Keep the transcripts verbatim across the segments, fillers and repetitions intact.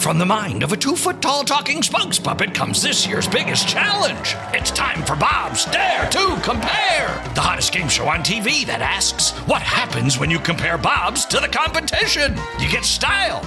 from the mind of a two-foot-tall talking spokes puppet comes this year's biggest challenge. It's time for Bob's Dare to Compare, the hottest game show on T V that asks, what happens when you compare Bobs to the competition? You get style.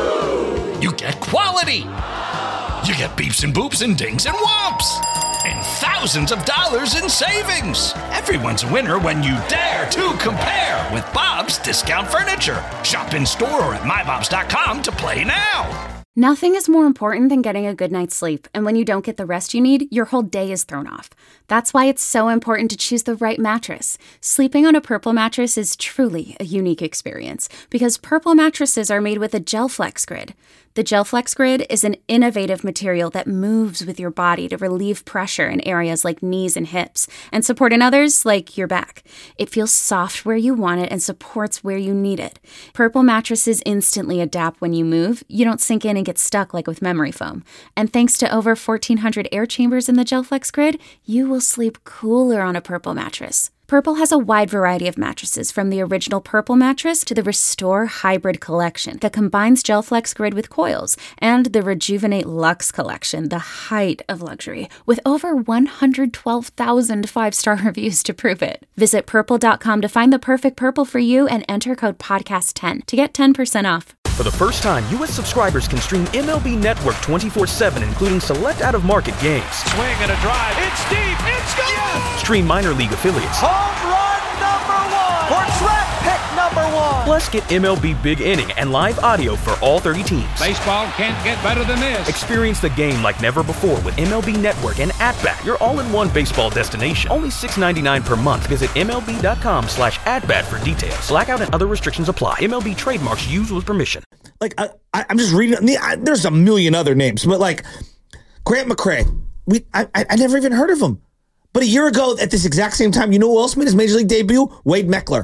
You get quality. You get beeps and boops and dings and whomps. And thousands of dollars in savings. Everyone's a winner when you dare to compare with Bob's Discount Furniture. Shop in store or at my bobs dot com to play now. Nothing is more important than getting a good night's sleep, and when you don't get the rest you need, your whole day is thrown off. That's why it's so important to choose the right mattress. Sleeping on a Purple mattress is truly a unique experience, because Purple mattresses are made with a GelFlex Grid. The GelFlex Grid is an innovative material that moves with your body to relieve pressure in areas like knees and hips, and support in others like your back. It feels soft where you want it and supports where you need it. Purple mattresses instantly adapt when you move. You don't sink in and get stuck like with memory foam. And thanks to over fourteen hundred air chambers in the GelFlex Grid, you will sleep cooler on a Purple mattress. Purple has a wide variety of mattresses, from the original Purple mattress to the Restore Hybrid collection that combines GelFlex Grid with coils, and the Rejuvenate Luxe collection, the height of luxury, with over one hundred twelve thousand five-star reviews to prove it. Visit purple dot com to find the perfect Purple for you and enter code podcast ten to get ten percent off. For the first time, U S subscribers can stream M L B Network twenty-four seven, including select out-of-market games. Swing and a drive. It's deep. It's gone. Yes! Stream minor league affiliates. Home run number one. Or draft pick number one. Plus, get M L B Big Inning and live audio for all thirty teams. Baseball can't get better than this. Experience the game like never before with M L B Network and At-Bat, your all-in-one baseball destination. Only six dollars and ninety-nine cents per month. Visit M L B dot com slash at-bat for details. Blackout and other restrictions apply. M L B trademarks used with permission. Like, I, I, I'm just reading, I, there's a million other names, but like Grant McCray, we I, I never even heard of him. But a year ago, at this exact same time, you know who else made his Major League debut? Wade Meckler.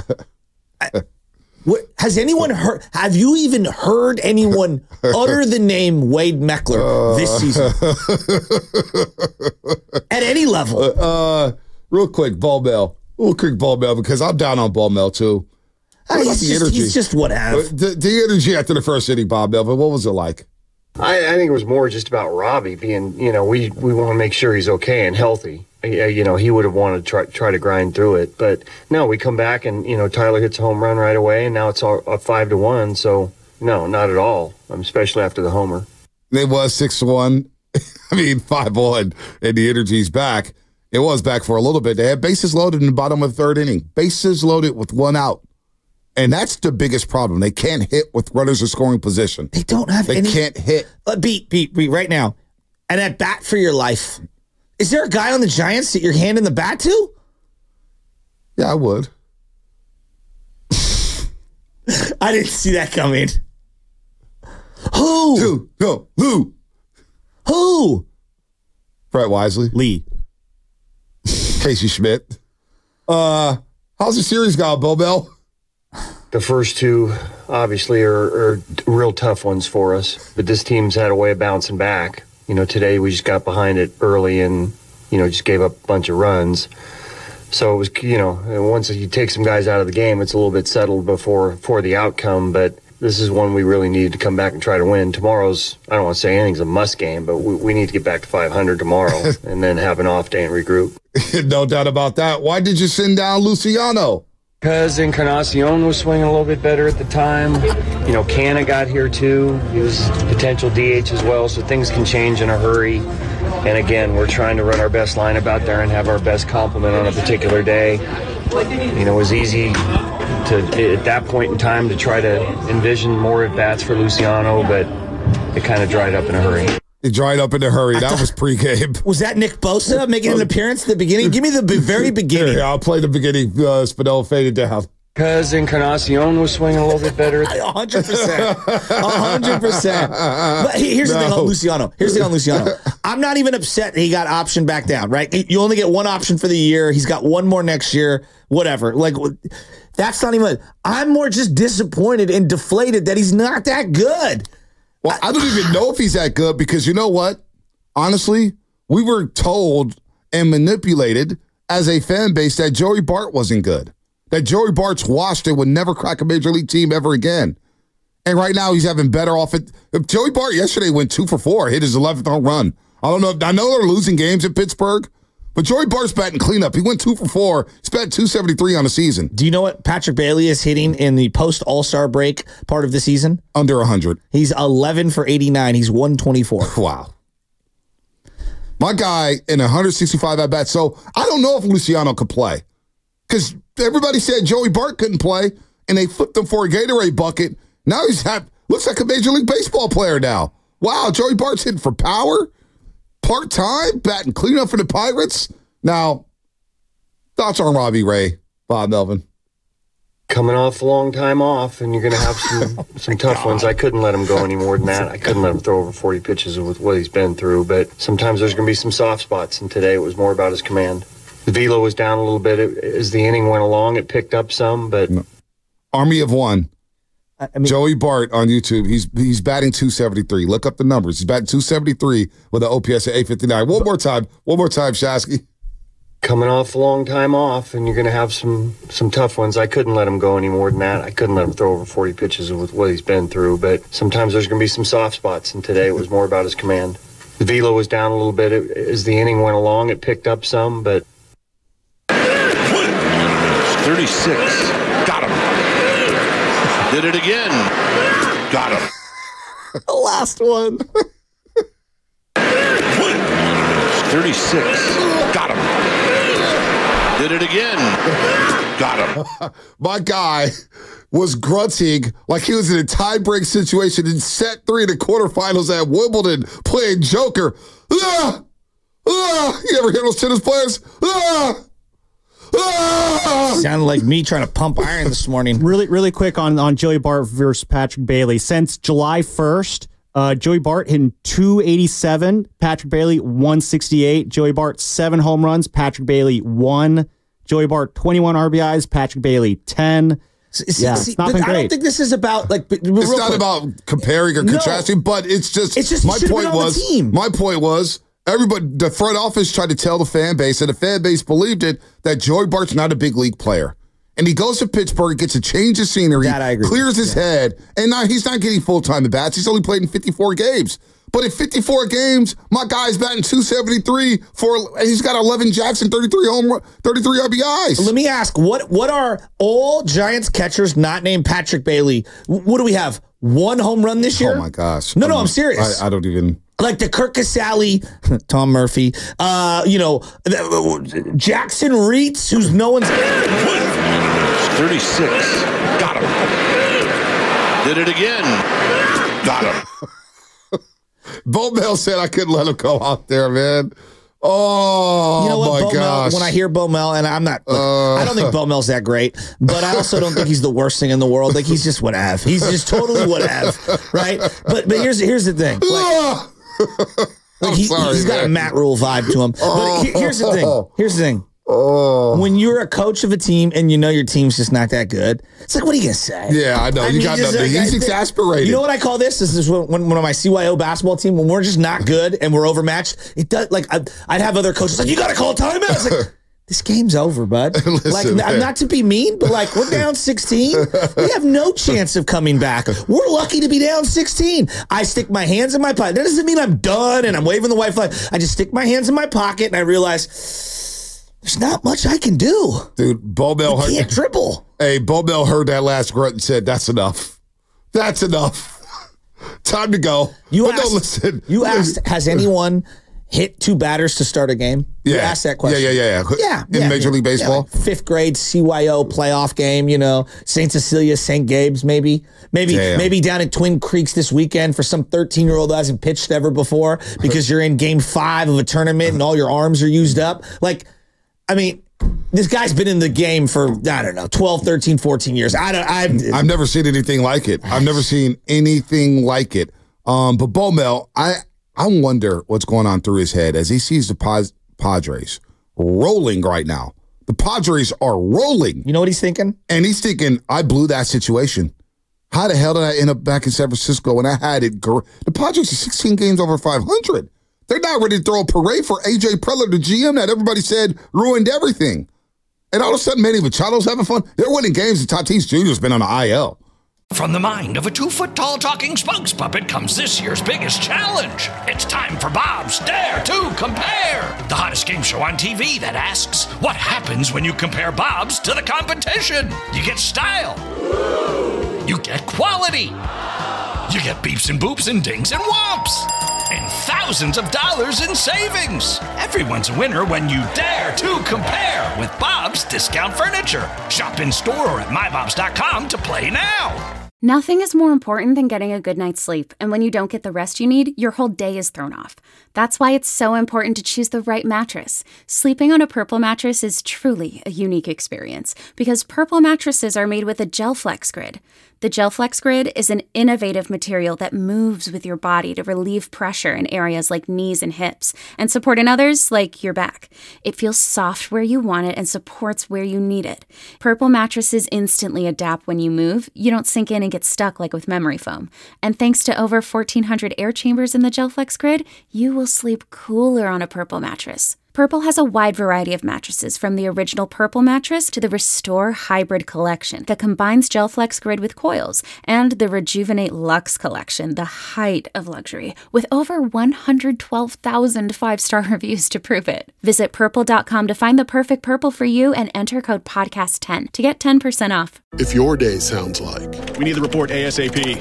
I, what, has anyone heard, have you even heard anyone utter the name Wade Meckler uh, this season? At any level? Uh, uh, real quick, Ball Bell. Real quick, Ball Bell, because I'm down on Ball Bell, too. Uh, he's, the just, energy? he's just what have. The, the energy after the first inning, Bob Melvin, what was it like? I, I think it was more just about Robbie being, you know, we, we want to make sure he's okay and healthy. You know, he would have wanted to try, try to grind through it. But no, we come back and, you know, Tyler hits a home run right away, and now it's all, a five to one. So, no, not at all, um, especially after the homer. It was six to one. I mean, five one, and the energy's back. It was back for a little bit. They had bases loaded in the bottom of the third inning. Bases loaded with one out. And that's the biggest problem. They can't hit with runners in scoring position. They don't have they any. They can't hit. Uh, beat, beat, beat right now. And at bat for your life. Is there a guy on the Giants that you're handing the bat to? Yeah, I would. I didn't see that coming. Who? Who? Who? Who? Who? Brett Wisely. Lee. Casey Schmidt. Uh, how's the series gone, Bo Bell? The first two, obviously, are, are real tough ones for us. But this team's had a way of bouncing back. You know, today we just got behind it early and, you know, just gave up a bunch of runs. So it was, you know, once you take some guys out of the game, it's a little bit settled before for the outcome. But this is one we really need to come back and try to win. Tomorrow's, I don't want to say anything's a must game, but we, we need to get back to five hundred tomorrow and then have an off day and regroup. No doubt about that. Why did you send down Luciano? Because Encarnacion was swinging a little bit better at the time. You know, Canna got here too. He was potential D H as well, so things can change in a hurry. And again, we're trying to run our best lineup out there and have our best complement on a particular day. You know, it was easy to, at that point in time, to try to envision more at-bats for Luciano, but it kind of dried up in a hurry. It dried up in a hurry. That was pregame. Was that Nick Bosa making an appearance at the beginning? Give me the very beginning. Yeah, I'll play the beginning. Uh, Spinell faded down. Because Encarnacion was swinging a little bit better. one hundred percent. one hundred percent. But here's no. the thing on Luciano. Here's the thing on Luciano. I'm not even upset that he got optioned back down, right? You only get one option for the year. He's got one more next year. Whatever. Like, that's not even... I'm more just disappointed and deflated that he's not that good. Well, I don't even know if he's that good because you know what? Honestly, we were told and manipulated as a fan base that Joey Bart wasn't good. That Joey Bart's washed and would never crack a major league team ever again. And right now he's having better off it. Joey Bart yesterday went two for four, hit his eleventh home run. I don't know. I know they're losing games at Pittsburgh, but Joey Bart's batting cleanup. He went two for four. He's batting two seventy-three on the season. Do you know what Patrick Bailey is hitting in the post All-Star break part of the season? Under one hundred. He's eleven for eighty-nine. He's one twenty-four. Wow. My guy in one sixty-five at bat. So I don't know if Luciano could play because everybody said Joey Bart couldn't play, and they flipped him for a Gatorade bucket. Now he's had, looks like a Major League Baseball player now. Wow, Joey Bart's hitting for power, part-time, batting cleanup for the Pirates. Now, thoughts on Robbie Ray, Bob Melvin? Coming off a long time off, and you're going to have some, some tough ones. I couldn't let him go any more than that. I couldn't let him throw over forty pitches with what he's been through, but sometimes there's going to be some soft spots, and today it was more about his command. The velo was down a little bit. It, as the inning went along, it picked up some, but... Army of One. I mean, Joey Bart on YouTube, he's he's batting two seventy-three. Look up the numbers. He's batting two seventy-three with an O P S at eight fifty-nine. One more time. One more time, Shasky. Coming off a long time off, and you're going to have some, some tough ones. I couldn't let him go any more than that. I couldn't let him throw over forty pitches with what he's been through, but sometimes there's going to be some soft spots, and today it was more about his command. The velo was down a little bit. It, as the inning went along, it picked up some, but... thirty-six. Got him. Did it again. Got him. The last one. thirty-six. Got him. Did it again. Got him. My guy was grunting like he was in a tie-break situation in set three of the quarterfinals at Wimbledon playing Joker. Ah! Ah! You ever hear those tennis players? Ah! Ah! Sounded like me trying to pump iron this morning. Really, really quick on, on Joey Bart versus Patrick Bailey. Since July first, uh, Joey Bart hitting two eighty-seven, Patrick Bailey one sixty-eight. Joey Bart seven home runs, Patrick Bailey one. Joey Bart twenty-one R B Is, Patrick Bailey ten. See, yeah, see, it's not but been I great. don't think this is about like. It's It's not about comparing or No. contrasting, but it's just, It's just he my should've point been on the was team. my point was everybody, the front office tried to tell the fan base, and the fan base believed it, that Joey Bart's not a big league player. And he goes to Pittsburgh, gets a change of scenery, That I agree clears with. his head, and now he's not getting full-time at bats. He's only played in fifty-four games. But in fifty-four games, my guy's batting two seventy-three for, and he's got eleven Jackson, thirty-three home, run- thirty-three R B Is. Let me ask, what what are all Giants catchers not named Patrick Bailey? What do we have? One home run this year? Oh my gosh! No, I no, mean, I'm serious. I, I don't even. Like the Kirk Casale, Tom Murphy, uh, you know, the- Jackson Reitz, who's no one's. thirty-six. Got him. Did it again. Got him. Bo Mel said I couldn't let him go out there, man. Oh, You know what, my Bo Mel, gosh. when I hear Bo Mel, and I'm not, look, Uh. I don't think Bo Mel's that great, but I also don't think he's the worst thing in the world. Like, he's just whatever. He's just totally whatever, right? But but here's here's the thing. Like, I'm like he, sorry, he's got a man. Matt Rule vibe to him. But he- here's the thing. Here's the thing. Oh. When you're a coach of a team and you know your team's just not that good, it's like, what are you gonna say? Yeah, I know. You got just nothing. He's I- exasperated. You know what I call this? This is when, when one of my C Y O basketball team, when we're just not good and we're overmatched. It does like I'd, I'd have other coaches like, you got to call a timeout. It's like, this game's over, bud. Listen, like, man. not to be mean, but like, we're down sixteen. We have no chance of coming back. We're lucky to be down sixteen. I stick my hands in my pocket. That doesn't mean I'm done and I'm waving the white flag. I just stick my hands in my pocket and I realize there's not much I can do. Dude, Bo Mel I heard, can't dribble. hey, Bo Mel heard that last grunt and said, that's enough. That's enough. Time to go. You but asked, no, listen. You asked, has anyone hit two batters to start a game? Yeah. You asked that question. Yeah, yeah, yeah. Yeah. In yeah, Major League yeah, Baseball? like fifth grade C Y O playoff game, you know, Saint Cecilia, Saint Gabe's, maybe. Maybe Damn. maybe down at Twin Creeks this weekend for some thirteen-year-old who hasn't pitched ever before because you're in game five of a tournament and all your arms are used up. Like, I mean, this guy's been in the game for, I don't know, twelve, thirteen, fourteen years. I don't, I've, I've never seen anything like it. I've never seen anything like it. Um, but Bo Mel, I, I wonder what's going on through his head as he sees the Paz, Padres rolling right now. The Padres are rolling. you know what he's thinking? And he's thinking, I blew that situation. How the hell did I end up back in San Francisco when I had it? Gr- the Padres are sixteen games over five hundred. They're not ready to throw a parade for A J Preller, the G M that everybody said ruined everything. And all of a sudden, Manny Machado's having fun. They're winning games, and Tatis Junior's been on the I L. From the mind of a two-foot-tall talking spokes puppet comes this year's biggest challenge. It's time for Bob's Dare to Compare, the hottest game show on T V that asks, what happens when you compare Bobs to the competition? You get style. You get quality. You get beeps and boops and dings and whomps. And thousands of dollars in savings. Everyone's a winner when you dare to compare with Bob's Discount Furniture. Shop in store or at my bobs dot com to play now. Nothing is more important than getting a good night's sleep, and when you don't get the rest you need, your whole day is thrown off. That's why it's so important to choose the right mattress. Sleeping on a Purple mattress is truly a unique experience because Purple mattresses are made with a GelFlex Grid. The GelFlex Grid is an innovative material that moves with your body to relieve pressure in areas like knees and hips and support in others like your back. It feels soft where you want it and supports where you need it. Purple mattresses instantly adapt when you move. You don't sink in and get stuck like with memory foam. And thanks to over fourteen hundred air chambers in the GelFlex Grid, you will sleep cooler on a Purple mattress. Purple has a wide variety of mattresses, from the original Purple mattress to the Restore Hybrid collection that combines GelFlex Grid with coils, and the Rejuvenate Luxe collection, the height of luxury, with over one hundred twelve thousand five-star reviews to prove it. Visit purple dot com to find the perfect Purple for you and enter code podcast ten to get ten percent off. If your day sounds like, we need the report ASAP.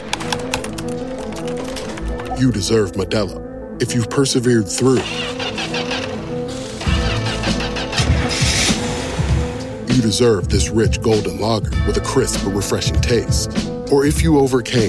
You deserve Modelo. If you've persevered through, you deserve this rich golden lager with a crisp but refreshing taste. Or if you overcame.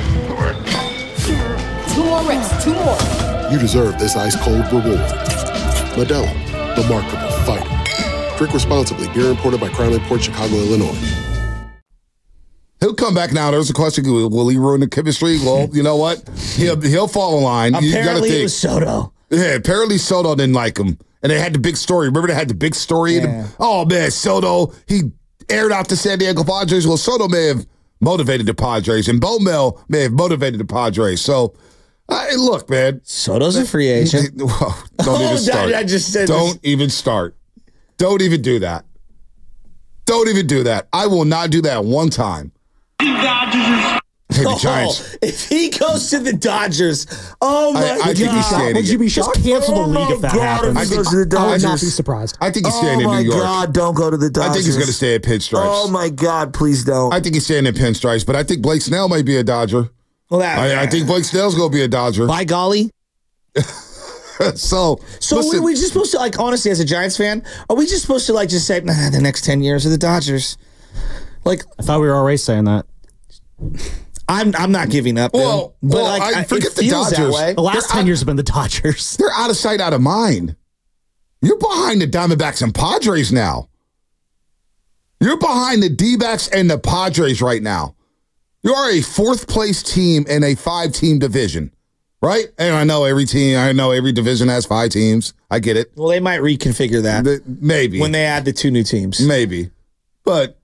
Two more reps, two more. You deserve this ice-cold reward. Modelo, the Remarkable Fighter. Drink responsibly. Beer imported by Crown Imports, Chicago, Illinois. He'll come back now. There's a question. Will he ruin the chemistry? Well, you know what? He'll, he'll fall in line. Apparently you gotta think. It was Soto. Yeah, apparently Soto didn't like him. And they had the big story. Remember they had the big story? Yeah. Oh, man, Soto, he aired out the San Diego Padres. Well, Soto may have motivated the Padres, and Bo Mel may have motivated the Padres. So, uh, look, man. Soto's a free agent. Well, don't oh, even start. I just said don't this. even start. Don't even do that. Don't even do that. I will not do that one time. Hey, the Giants. Oh, if he goes to the Dodgers, oh my I, I God. think he's staying. Would you be shocked? Just cancel oh the league if that God, happens. If he goes to the Dodgers. I would not be surprised. I think he's oh staying in New York. Oh my God, don't go to the Dodgers. I think he's going to stay at Pinstripes. Oh my God, please don't. I think he's staying in Pinstripes, but I think Blake Snell might be a Dodger. Well, that, I, I think Blake Snell's going to be a Dodger. By golly. so, so listen, are we just supposed to, like, honestly, as a Giants fan, are we just supposed to, like, just say, nah, the next ten years are the Dodgers? Like, I thought we were already saying that. I'm I'm not giving up. Well, but well, like, I, I forget it the feels Dodgers. That way. The last They're ten out, years have been the Dodgers. They're out of sight, out of mind. You're behind the Diamondbacks and Padres now. You're behind the D-backs and the Padres right now. You are a fourth place team in a five-team division, right? And I know every team, I know every division has five teams. I get it. Well, they might reconfigure that. The, maybe. When they add the two new teams. Maybe. But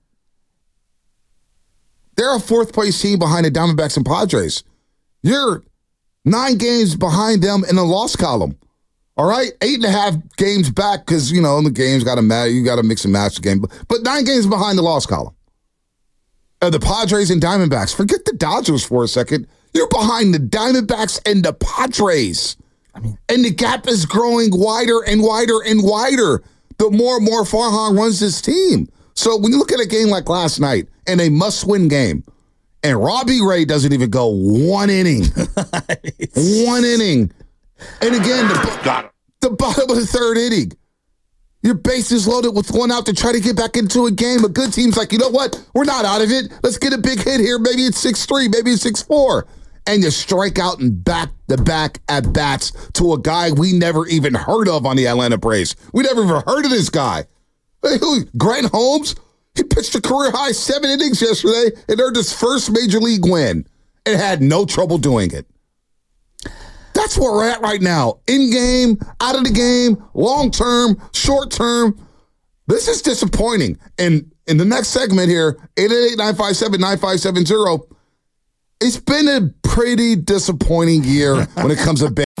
they're a fourth place team behind the Diamondbacks and Padres. You're nine games behind them in the loss column. All right? Eight and a half games back because, you know, the games got to matter. You got to mix and match the game. But, but nine games behind the loss column. Uh, the Padres and Diamondbacks. Forget the Dodgers for a second. You're behind the Diamondbacks and the Padres. I mean, and the gap is growing wider and wider and wider the more and more Farhan runs this team. So when you look at a game like last night, and a must-win game, and Robbie Ray doesn't even go one inning. one inning. And again, the, the bottom of the third inning. Your base is loaded with one out to try to get back into a game. A good team's like, you know what? We're not out of it. Let's get a big hit here. Maybe it's six three, maybe it's six four. And you strike out and back-to-back at-bats to a guy we never even heard of on the Atlanta Braves. We never even heard of this guy. Hey, who, Grant Holmes? He pitched a career-high seven innings yesterday and earned his first major league win and had no trouble doing it. That's where we're at right now. In-game, out of the game, long-term, short-term. This is disappointing. And in the next segment here, eight eight eight, nine five seven, nine five seven zero, it's been a pretty disappointing year when it comes to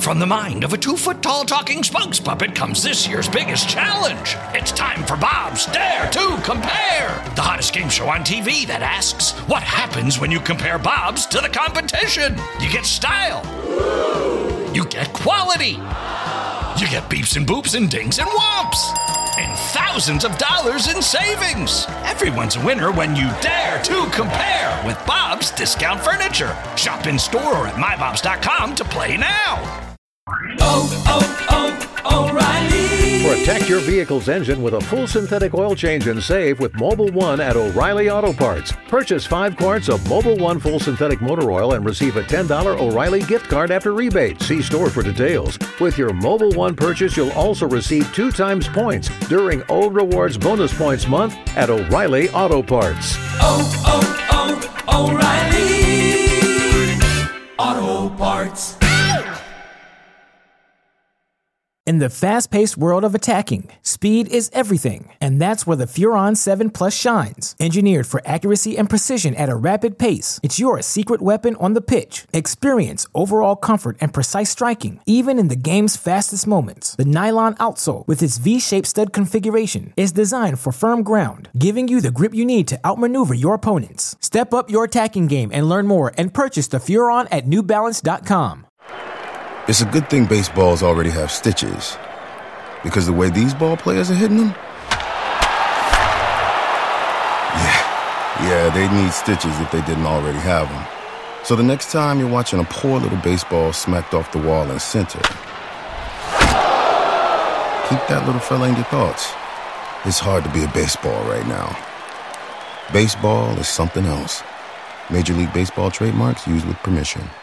From the mind of a two-foot-tall talking spokes puppet comes this year's biggest challenge. It's time for Bob's Dare to Compare, the hottest game show on T V that asks, what happens when you compare Bobs to the competition? You get style. You get quality. You get beeps and boops and dings and whomps. And thousands of dollars in savings. Everyone's a winner when you dare to compare with Bob's Discount Furniture. Shop in store or at my bobs dot com to play now. Oh, oh, oh, O'Reilly. Protect your vehicle's engine with a full synthetic oil change and save with Mobil one at O'Reilly Auto Parts. Purchase five quarts of Mobil one full synthetic motor oil and receive a ten dollars O'Reilly gift card after rebate. See store for details. With your Mobil one purchase, you'll also receive two times points during O Rewards Bonus Points Month at O'Reilly Auto Parts. Oh, oh, oh, O'Reilly Auto Parts. In the fast-paced world of attacking, speed is everything, and that's where the Furon seven Plus shines. Engineered for accuracy and precision at a rapid pace, it's your secret weapon on the pitch. Experience overall comfort and precise striking, even in the game's fastest moments. The nylon outsole, with its V-shaped stud configuration, is designed for firm ground, giving you the grip you need to outmaneuver your opponents. Step up your attacking game and learn more and purchase the Furon at new balance dot com. It's a good thing baseballs already have stitches, because the way these ball players are hitting them, yeah, yeah, they need stitches if they didn't already have them. So the next time you're watching a poor little baseball smacked off the wall in center, keep that little fella in your thoughts. It's hard to be a baseball right now. Baseball is something else. Major League Baseball trademarks used with permission.